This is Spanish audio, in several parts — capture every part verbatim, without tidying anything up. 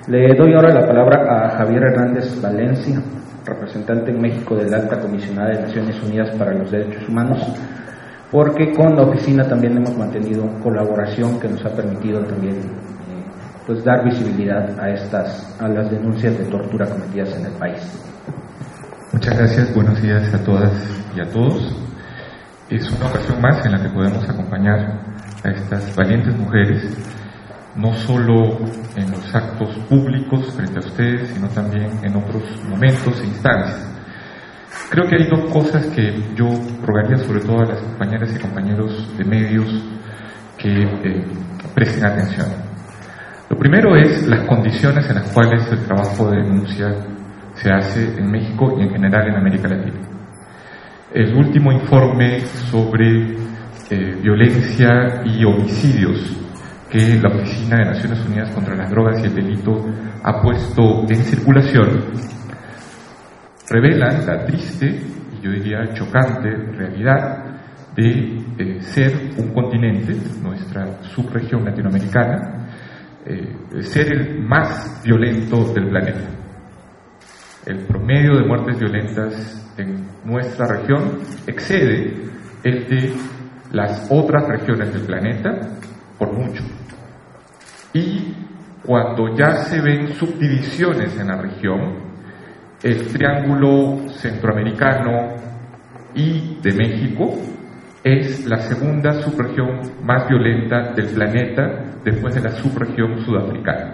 Le doy ahora la palabra a Javier Hernández Valencia, representante en México de la Alta Comisionada de Naciones Unidas para los Derechos Humanos, porque con la oficina también hemos mantenido colaboración que nos ha permitido también eh, pues dar visibilidad a estas a las denuncias de tortura cometidas en el país. Muchas gracias, buenos días a todas y a todos. Es una ocasión más en la que podemos acompañar a estas valientes mujeres, no solo en los actos públicos frente a ustedes, sino también en otros momentos e instancias. Creo que hay dos cosas que yo rogaría sobre todo a las compañeras y compañeros de medios que eh, presten atención. Lo primero es las condiciones en las cuales el trabajo de denuncia se hace en México y en general en América Latina. El último informe sobre eh, violencia y homicidios que la Oficina de Naciones Unidas contra las Drogas y el Delito ha puesto en circulación revelan la triste y yo diría chocante realidad de eh, ser un continente, nuestra subregión latinoamericana, eh, ser el más violento del planeta. El promedio de muertes violentas en nuestra región excede el de las otras regiones del planeta por mucho. Y cuando ya se ven subdivisiones en la región, el triángulo centroamericano y de México es la segunda subregión más violenta del planeta después de la subregión sudafricana.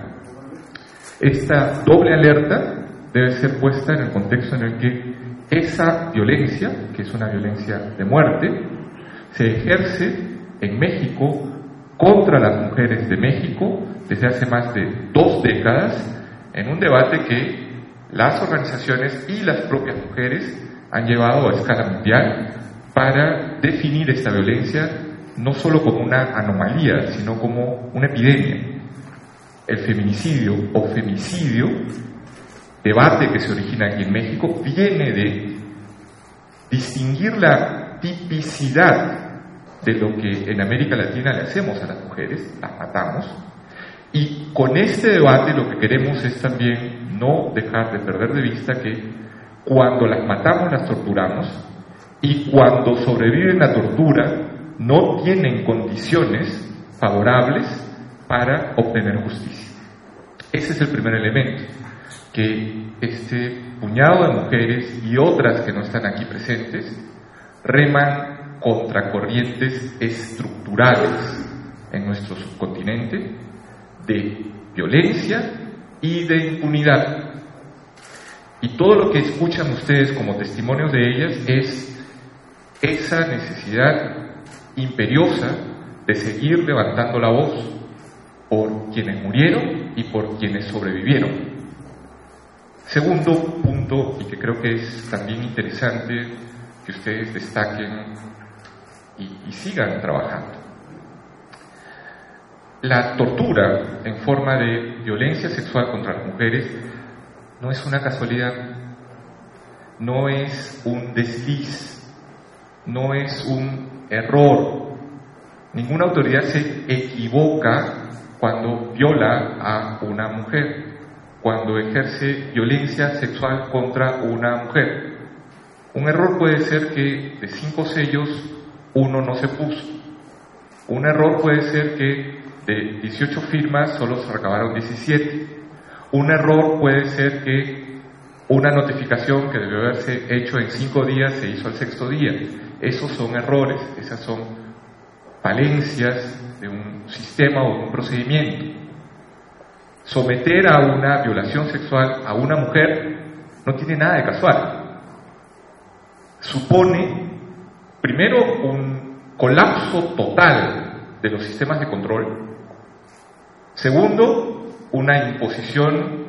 Esta doble alerta debe ser puesta en el contexto en el que esa violencia, que es una violencia de muerte, se ejerce en México contra las mujeres de México desde hace más de dos décadas en un debate que las organizaciones y las propias mujeres han llevado a escala mundial para definir esta violencia no solo como una anomalía, sino como una epidemia. El feminicidio o femicidio, debate que se origina aquí en México, viene de distinguir la tipicidad de lo que en América Latina le hacemos a las mujeres, las matamos, y con este debate lo que queremos es también no dejar de perder de vista que cuando las matamos las torturamos y cuando sobreviven la tortura no tienen condiciones favorables para obtener justicia. Ese es el primer elemento, que este puñado de mujeres y otras que no están aquí presentes reman contra corrientes estructurales en nuestro subcontinente de violencia y de impunidad. Y todo lo que escuchan ustedes como testimonios de ellas es esa necesidad imperiosa de seguir levantando la voz por quienes murieron y por quienes sobrevivieron. Segundo punto, y que creo que es también interesante que ustedes destaquen y, y sigan trabajando. La tortura en forma de violencia sexual contra las mujeres no es una casualidad, no es un desliz, no es un error. Ninguna autoridad se equivoca cuando viola a una mujer, cuando ejerce violencia sexual contra una mujer. Un error puede ser que de cinco sellos uno no se puso. Un error puede ser que de dieciocho firmas solo se recabaron diecisiete. Un error puede ser que una notificación que debió haberse hecho en cinco días se hizo al sexto día. Esos son errores, esas son falencias de un sistema o de un procedimiento. Someter a una violación sexual a una mujer no tiene nada de casual. Supone, primero, un colapso total de los sistemas de control. Segundo, una imposición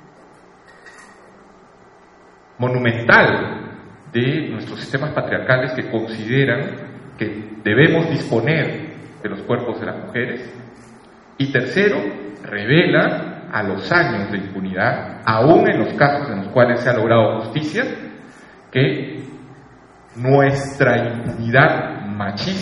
monumental de nuestros sistemas patriarcales que consideran que debemos disponer de los cuerpos de las mujeres. Y tercero, revela a los años de impunidad, aún en los casos en los cuales se ha logrado justicia, que nuestra impunidad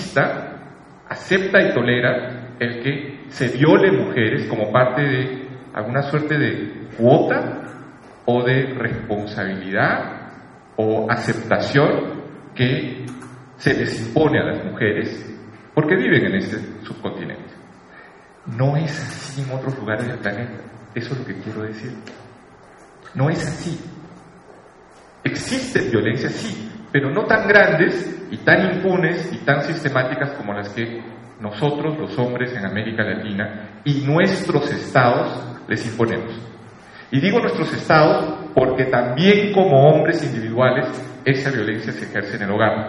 machista acepta y tolera el que se viole mujeres como parte de alguna suerte de cuota o de responsabilidad o aceptación que se les impone a las mujeres porque viven en este subcontinente. No es así en otros lugares del planeta, eso es lo que quiero decir. No es así. Existen violencias, sí, pero no tan grandes y tan impunes y tan sistemáticas como las que nosotros, los hombres en América Latina y nuestros estados les imponemos. Y digo nuestros estados porque también como hombres individuales esa violencia se ejerce en el hogar.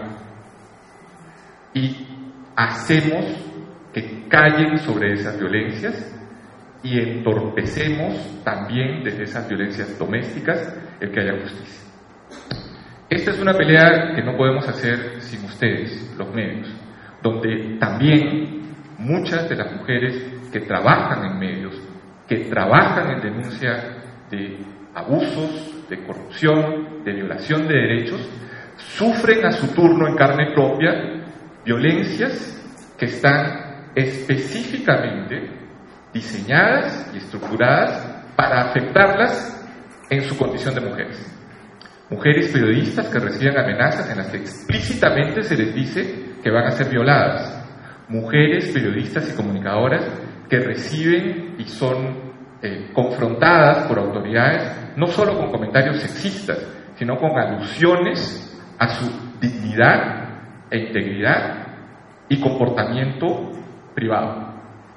Y hacemos que callen sobre esas violencias y entorpecemos también desde esas violencias domésticas el que haya justicia. Esta es una pelea que no podemos hacer sin ustedes, los medios, donde también muchas de las mujeres que trabajan en medios, que trabajan en denuncia de abusos, de corrupción, de violación de derechos, sufren a su turno en carne propia violencias que están específicamente diseñadas y estructuradas para afectarlas en su condición de mujeres. Mujeres periodistas que reciben amenazas en las que explícitamente se les dice que van a ser violadas. Mujeres periodistas y comunicadoras que reciben y son eh, confrontadas por autoridades no solo con comentarios sexistas, sino con alusiones a su dignidad e integridad y comportamiento privado.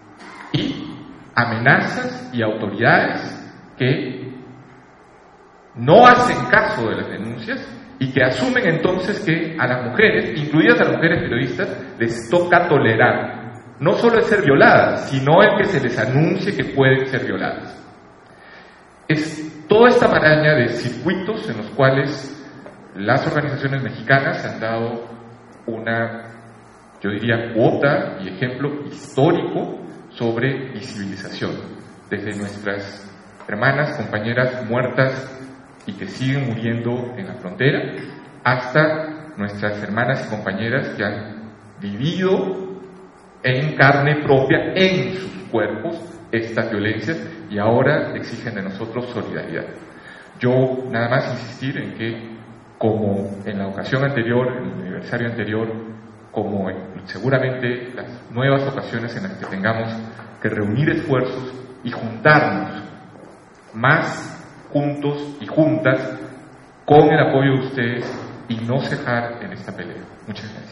Y amenazas y autoridades que no hacen caso de las denuncias y que asumen entonces que a las mujeres, incluidas a las mujeres periodistas, les toca tolerar no solo el ser violadas, sino el que se les anuncie que pueden ser violadas. Es toda esta maraña de circuitos en los cuales las organizaciones mexicanas han dado una, yo diría, cuota y ejemplo histórico sobre visibilización, desde nuestras hermanas, compañeras muertas y que siguen muriendo en la frontera, hasta nuestras hermanas y compañeras que han vivido en carne propia, en sus cuerpos, estas violencias y ahora exigen de nosotros solidaridad. Yo nada más insistir en que, como en la ocasión anterior, en el aniversario anterior, como en, seguramente las nuevas ocasiones en las que tengamos que reunir esfuerzos y juntarnos más juntos y juntas con el apoyo de ustedes y no cejar en esta pelea. Muchas gracias.